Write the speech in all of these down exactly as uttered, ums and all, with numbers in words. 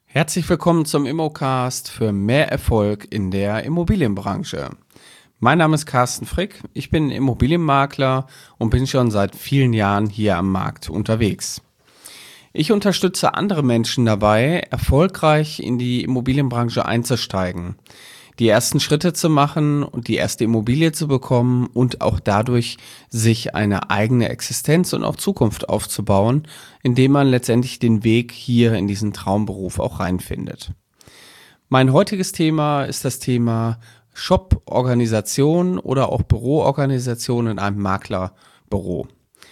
Herzlich willkommen zum Immocast für mehr Erfolg in der Immobilienbranche. Mein Name ist Carsten Frick, ich bin Immobilienmakler und bin schon seit vielen Jahren hier am Markt unterwegs. Ich unterstütze andere Menschen dabei, erfolgreich in die Immobilienbranche einzusteigen, die ersten Schritte zu machen und die erste Immobilie zu bekommen und auch dadurch sich eine eigene Existenz und auch Zukunft aufzubauen, indem man letztendlich den Weg hier in diesen Traumberuf auch reinfindet. Mein heutiges Thema ist das Thema Shop-Organisation oder auch Büroorganisation in einem Maklerbüro.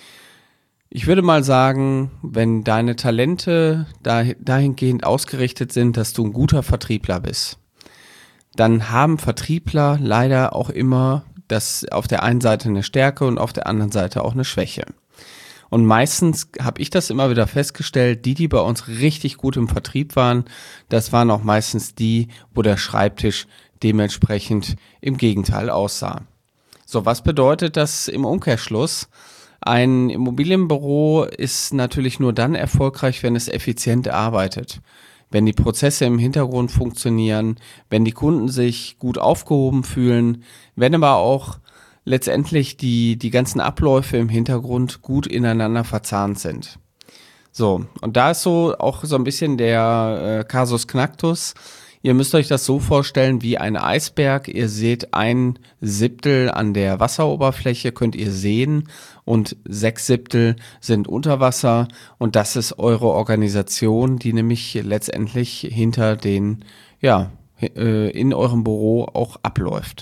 Ich würde mal sagen, wenn deine Talente dahingehend ausgerichtet sind, dass du ein guter Vertriebler bist, dann haben Vertriebler leider auch immer das auf der einen Seite eine Stärke und auf der anderen Seite auch eine Schwäche. Und meistens habe ich das immer wieder festgestellt, die, die bei uns richtig gut im Vertrieb waren, das waren auch meistens die, wo der Schreibtisch dementsprechend im Gegenteil aussah. So, was bedeutet das im Umkehrschluss? Ein Immobilienbüro ist natürlich nur dann erfolgreich, wenn es effizient arbeitet. Wenn die Prozesse im Hintergrund funktionieren, wenn die Kunden sich gut aufgehoben fühlen, wenn aber auch letztendlich die, die ganzen Abläufe im Hintergrund gut ineinander verzahnt sind. So, und da ist so auch so ein bisschen der äh, Kasus Knacktus. Ihr müsst euch das so vorstellen wie ein Eisberg. Ihr seht ein Siebtel an der Wasseroberfläche, könnt ihr sehen, und sechs Siebtel sind unter Wasser. Und das ist eure Organisation, die nämlich letztendlich hinter den, ja, äh, in eurem Büro auch abläuft.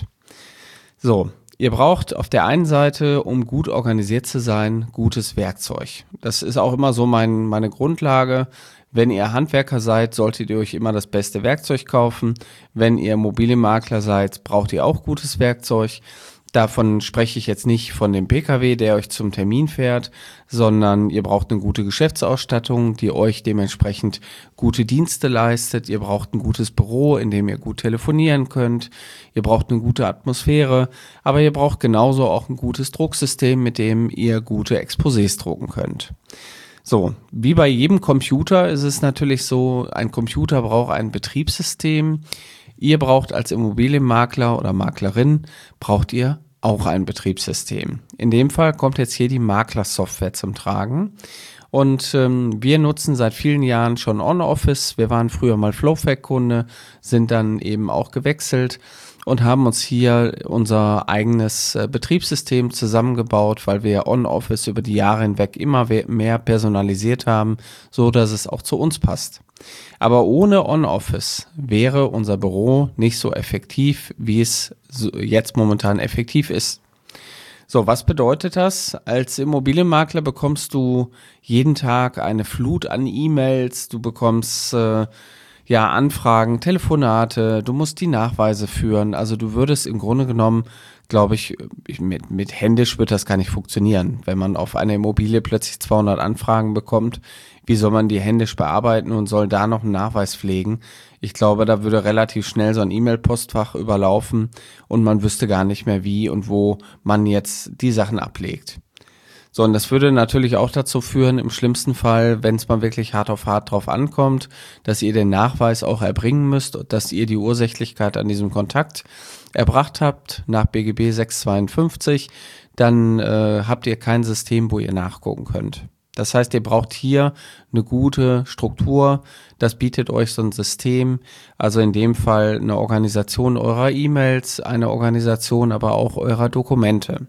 So, ihr braucht auf der einen Seite, um gut organisiert zu sein, gutes Werkzeug. Das ist auch immer so mein, meine Grundlage. Wenn ihr Handwerker seid, solltet ihr euch immer das beste Werkzeug kaufen. Wenn ihr Immobilienmakler seid, braucht ihr auch gutes Werkzeug. Davon spreche ich jetzt nicht von dem Pkw, der euch zum Termin fährt, sondern ihr braucht eine gute Geschäftsausstattung, die euch dementsprechend gute Dienste leistet. Ihr braucht ein gutes Büro, in dem ihr gut telefonieren könnt. Ihr braucht eine gute Atmosphäre, aber ihr braucht genauso auch ein gutes Drucksystem, mit dem ihr gute Exposés drucken könnt. So, wie bei jedem Computer ist es natürlich so, ein Computer braucht ein Betriebssystem. Ihr braucht als Immobilienmakler oder Maklerin, braucht ihr auch ein Betriebssystem. In dem Fall kommt jetzt hier die Maklersoftware zum Tragen. Und ähm, wir nutzen seit vielen Jahren schon OnOffice. Wir waren früher mal Flowfact-Kunde, sind dann eben auch gewechselt und haben uns hier unser eigenes äh, Betriebssystem zusammengebaut, weil wir OnOffice über die Jahre hinweg immer mehr personalisiert haben, so dass es auch zu uns passt. Aber ohne OnOffice wäre unser Büro nicht so effektiv, wie es so jetzt momentan effektiv ist. So, was bedeutet das? Als Immobilienmakler bekommst du jeden Tag eine Flut an E-Mails, du bekommst äh, ja Anfragen, Telefonate, du musst die Nachweise führen. Also du würdest im Grunde genommen, glaube ich, mit, mit händisch wird das gar nicht funktionieren. Wenn man auf eine Immobilie plötzlich zweihundert Anfragen bekommt, wie soll man die händisch bearbeiten und soll da noch einen Nachweis pflegen? Ich glaube, da würde relativ schnell so ein E-Mail-Postfach überlaufen und man wüsste gar nicht mehr, wie und wo man jetzt die Sachen ablegt. So, und das würde natürlich auch dazu führen, im schlimmsten Fall, wenn es mal wirklich hart auf hart drauf ankommt, dass ihr den Nachweis auch erbringen müsst, dass ihr die Ursächlichkeit an diesem Kontakt erbracht habt nach B G B sechshundertzweiundfünfzig, dann äh, habt ihr kein System, wo ihr nachgucken könnt. Das heißt, ihr braucht hier eine gute Struktur, das bietet euch so ein System, also in dem Fall eine Organisation eurer E-Mails, eine Organisation aber auch eurer Dokumente.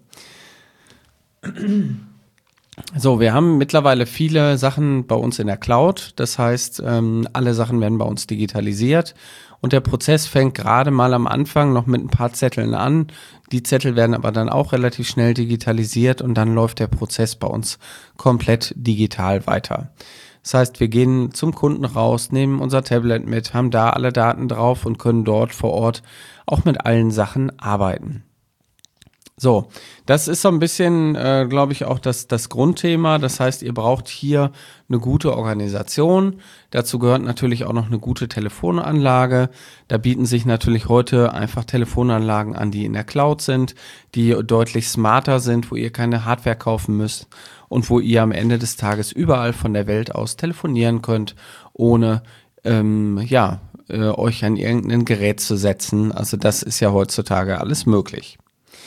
So, wir haben mittlerweile viele Sachen bei uns in der Cloud, das heißt, ähm, alle Sachen werden bei uns digitalisiert und der Prozess fängt gerade mal am Anfang noch mit ein paar Zetteln an. Die Zettel werden aber dann auch relativ schnell digitalisiert und dann läuft der Prozess bei uns komplett digital weiter. Das heißt, wir gehen zum Kunden raus, nehmen unser Tablet mit, haben da alle Daten drauf und können dort vor Ort auch mit allen Sachen arbeiten. So, das ist so ein bisschen, äh, glaube ich, auch das, das Grundthema. Das heißt, ihr braucht hier eine gute Organisation. Dazu gehört natürlich auch noch eine gute Telefonanlage. Da bieten sich natürlich heute einfach Telefonanlagen an, die in der Cloud sind, die deutlich smarter sind, wo ihr keine Hardware kaufen müsst und wo ihr am Ende des Tages überall von der Welt aus telefonieren könnt, ohne ähm, ja, äh, euch an irgendein Gerät zu setzen. Also das ist ja heutzutage alles möglich.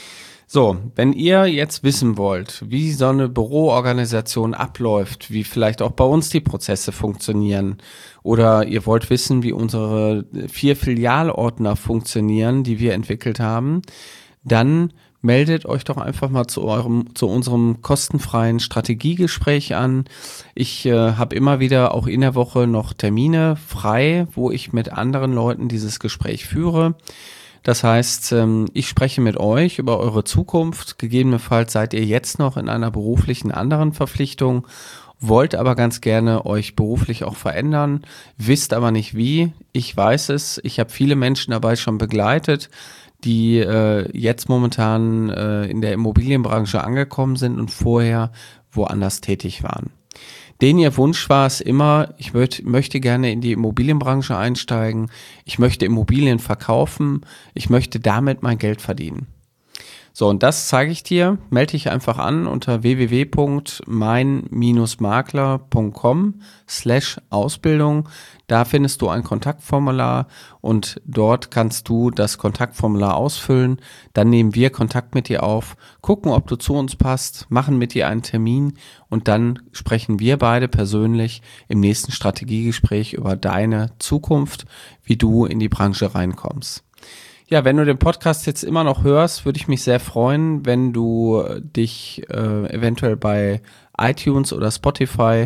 So, wenn ihr jetzt wissen wollt, wie so eine Büroorganisation abläuft, wie vielleicht auch bei uns die Prozesse funktionieren, oder ihr wollt wissen, wie unsere vier Filialordner funktionieren, die wir entwickelt haben, dann meldet euch doch einfach mal zu eurem, zu unserem kostenfreien Strategiegespräch an. Ich äh, habe immer wieder auch in der Woche noch Termine frei, wo ich mit anderen Leuten dieses Gespräch führe. Das heißt, ich spreche mit euch über eure Zukunft. Gegebenenfalls seid ihr jetzt noch in einer beruflichen anderen Verpflichtung, wollt aber ganz gerne euch beruflich auch verändern, wisst aber nicht wie. Ich weiß es, ich habe viele Menschen dabei schon begleitet, die äh, jetzt momentan äh, in der Immobilienbranche angekommen sind und vorher woanders tätig waren. Den ihr Wunsch war es immer, ich möcht, möchte gerne in die Immobilienbranche einsteigen, ich möchte Immobilien verkaufen, ich möchte damit mein Geld verdienen. So, und das zeige ich dir. Melde dich einfach an unter w w w punkt mein makler punkt com slash Ausbildung. Da findest du ein Kontaktformular und dort kannst du das Kontaktformular ausfüllen. Dann nehmen wir Kontakt mit dir auf, gucken, ob du zu uns passt, machen mit dir einen Termin und dann sprechen wir beide persönlich im nächsten Strategiegespräch über deine Zukunft, wie du in die Branche reinkommst. Ja, wenn du den Podcast jetzt immer noch hörst, würde ich mich sehr freuen, wenn du dich äh, eventuell bei iTunes oder Spotify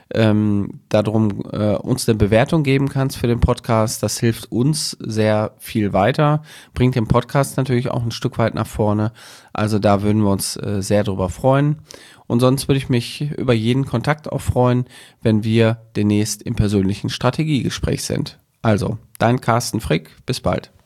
ähm, darum äh, uns eine Bewertung geben kannst für den Podcast. Das hilft uns sehr viel weiter, bringt den Podcast natürlich auch ein Stück weit nach vorne. Also da würden wir uns äh, sehr drüber freuen. Und sonst würde ich mich über jeden Kontakt auch freuen, wenn wir demnächst im persönlichen Strategiegespräch sind. Also, dein Carsten Frick, bis bald.